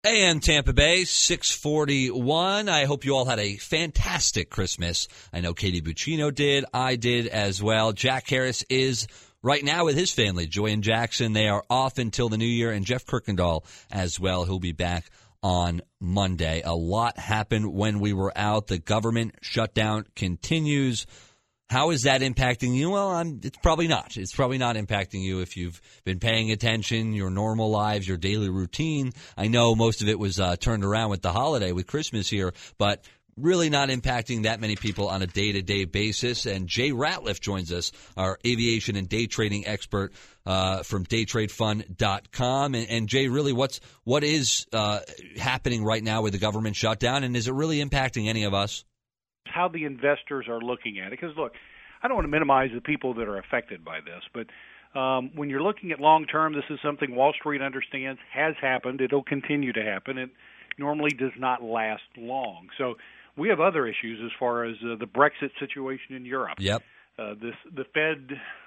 AM Tampa Bay, 641. I hope you all had a fantastic Christmas. I know Katie Buccino did. I did as well. Jack Harris is right now with his family, Joy and Jackson. They are off until the new year, and Jeff Kirkendall as well. He'll be back on Monday. A lot happened when we were out. The government shutdown continues. How is that impacting you? Well, it's probably not. It's probably not impacting you if you've been paying attention, your normal lives, your daily routine. I know most of it was turned around with the holiday, with Christmas here, but really not impacting that many people on a day-to-day basis. And Jay Ratliff joins us, our aviation and day trading expert from daytradefund.com. And Jay, really, what is happening right now with the government shutdown, and is it really impacting any of us? How the investors are looking at it. Because, look, I don't want to minimize the people that are affected by this, but when you're looking at long-term, this is something Wall Street understands has happened. It'll continue to happen. It normally does not last long. So we have other issues as far as the Brexit situation in Europe. Yep. The Fed,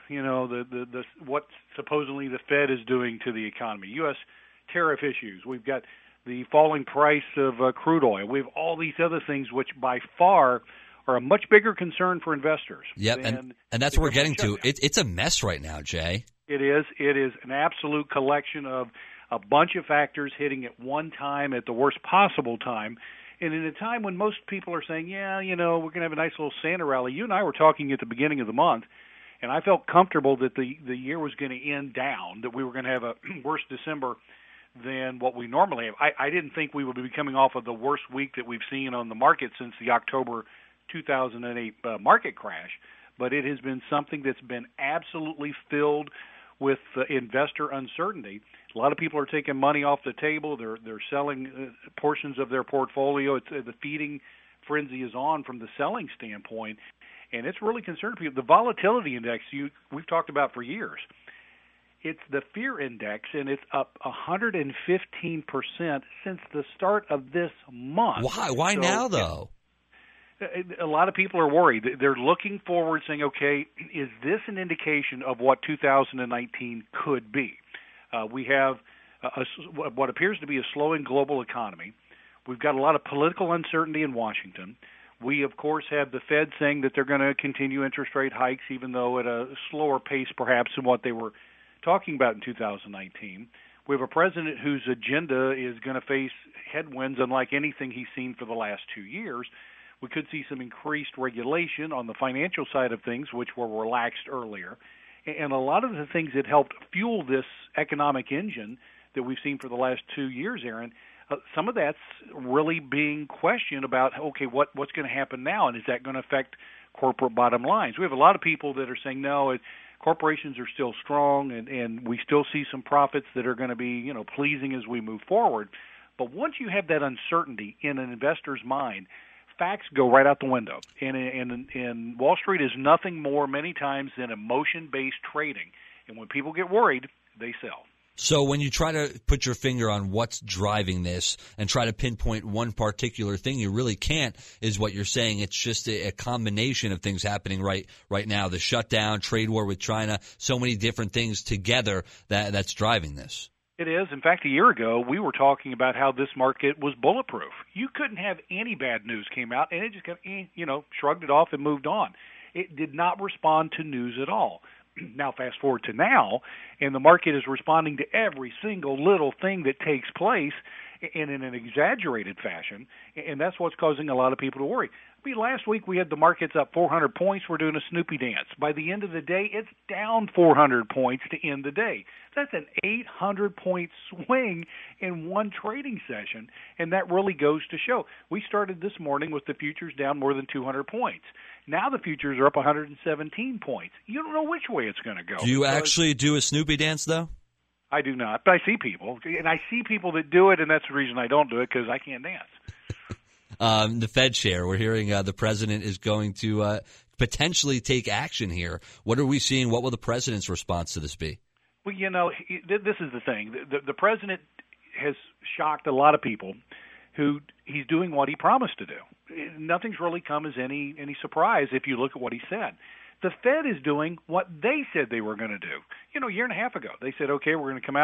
what supposedly the Fed is doing to the economy. U.S. tariff issues. We've got the falling price of crude oil. We have all these other things which by far are a much bigger concern for investors. Yep, and that's what we're getting to. It's a mess right now, Jay. It is. It is an absolute collection of a bunch of factors hitting at one time at the worst possible time. And in a time when most people are saying, yeah, we're going to have a nice little Santa rally. You and I were talking at the beginning of the month, and I felt comfortable that the year was going to end down, that we were going to have a worse December than what we normally have. I didn't think we would be coming off of the worst week that we've seen on the market since the October 2008 market crash, but it has been something that's been absolutely filled with investor uncertainty. A lot of people are taking money off the table. They're selling portions of their portfolio. The feeding frenzy is on from the selling standpoint, and it's really concerning people. The volatility index we've talked about for years. It's the fear index, and it's up 115% since the start of this month. Why now, though? A lot of people are worried. They're looking forward, saying, okay, is this an indication of what 2019 could be? We have what appears to be a slowing global economy. We've got a lot of political uncertainty in Washington. We, of course, have the Fed saying that they're going to continue interest rate hikes, even though at a slower pace perhaps than what they were talking about in 2019. We have a president whose agenda is going to face headwinds unlike anything he's seen for the last 2 years. We could see some increased regulation on the financial side of things, which were relaxed earlier. And a lot of the things that helped fuel this economic engine that we've seen for the last 2 years, Aaron, some of that's really being questioned about, okay, what's going to happen now, and is that going to affect corporate bottom lines? We have a lot of people that are saying, no, corporations are still strong, and we still see some profits that are going to be, pleasing as we move forward. But once you have that uncertainty in an investor's mind, facts go right out the window. And Wall Street is nothing more many times than emotion-based trading. And when people get worried, they sell. So when you try to put your finger on what's driving this and try to pinpoint one particular thing, you really can't, is what you're saying. It's just a combination of things happening right now. The shutdown, trade war with China, so many different things together that's driving this. It is. In fact, a year ago, we were talking about how this market was bulletproof. You couldn't have any bad news came out, and it just kind of, shrugged it off and moved on. It did not respond to news at all. Now, fast forward to now, and the market is responding to every single little thing that takes place and in an exaggerated fashion, and that's what's causing a lot of people to worry. Last week we had the markets up 400 points. We're doing a Snoopy dance. By the end of the day, it's down 400 points to end the day. That's an 800-point swing in one trading session, and that really goes to show. We started this morning with the futures down more than 200 points. Now the futures are up 117 points. You don't know which way it's going to go. Do you actually do a Snoopy dance, though? I do not, but I see people, and I see people that do it, and that's the reason I don't do it, because I can't dance. The Fed chair, we're hearing the president is going to potentially take action here. What are we seeing? What will the president's response to this be? Well, this is the thing. The president has shocked a lot of people who he's doing what he promised to do. Nothing's really come as any surprise if you look at what he said. The Fed is doing what they said they were going to do. A year and a half ago, they said, okay, we're going to come out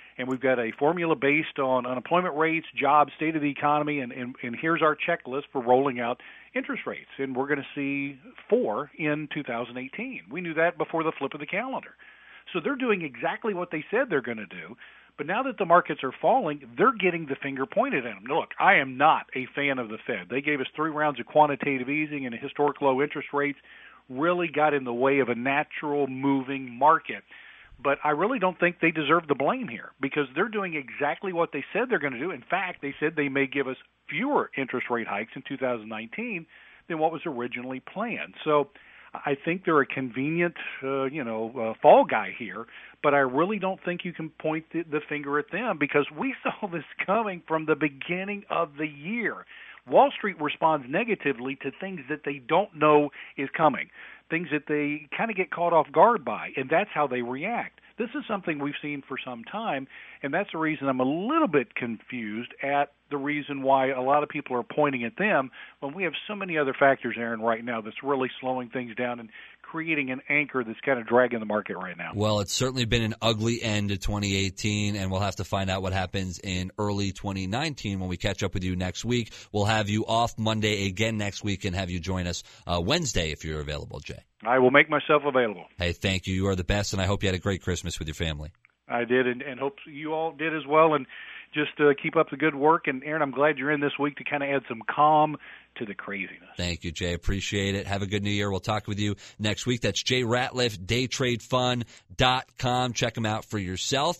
and we've got a formula based on unemployment rates, jobs, state of the economy, and here's our checklist for rolling out interest rates. And we're going to see 4 in 2018. We knew that before the flip of the calendar. So they're doing exactly what they said they're going to do. But now that the markets are falling, they're getting the finger pointed at them. Look, I am not a fan of the Fed. They gave us 3 rounds of quantitative easing and historic low interest rates, really got in the way of a natural moving market. But I really don't think they deserve the blame here because they're doing exactly what they said they're going to do. In fact, they said they may give us fewer interest rate hikes in 2019 than what was originally planned. So I think they're a convenient, fall guy here, but I really don't think you can point the finger at them because we saw this coming from the beginning of the year. Wall Street responds negatively to things that they don't know is coming, things that they kind of get caught off guard by, and that's how they react. This is something we've seen for some time, and that's the reason I'm a little bit confused at the reason why a lot of people are pointing at them when we have so many other factors, Aaron, right now that's really slowing things down and creating an anchor that's kind of dragging the market right now. Well, it's certainly been an ugly end to 2018, and we'll have to find out what happens in early 2019 when we catch up with you next week. We'll have you off Monday again next week and have you join us Wednesday if you're available, Jay. I will make myself available. Hey, thank you. You are the best, and I hope you had a great Christmas with your family. I did, and hope you all did as well. And just keep up the good work. And, Aaron, I'm glad you're in this week to kind of add some calm to the craziness. Thank you, Jay. Appreciate it. Have a good New Year. We'll talk with you next week. That's Jay Ratliff, daytradefund.com. Check him out for yourself.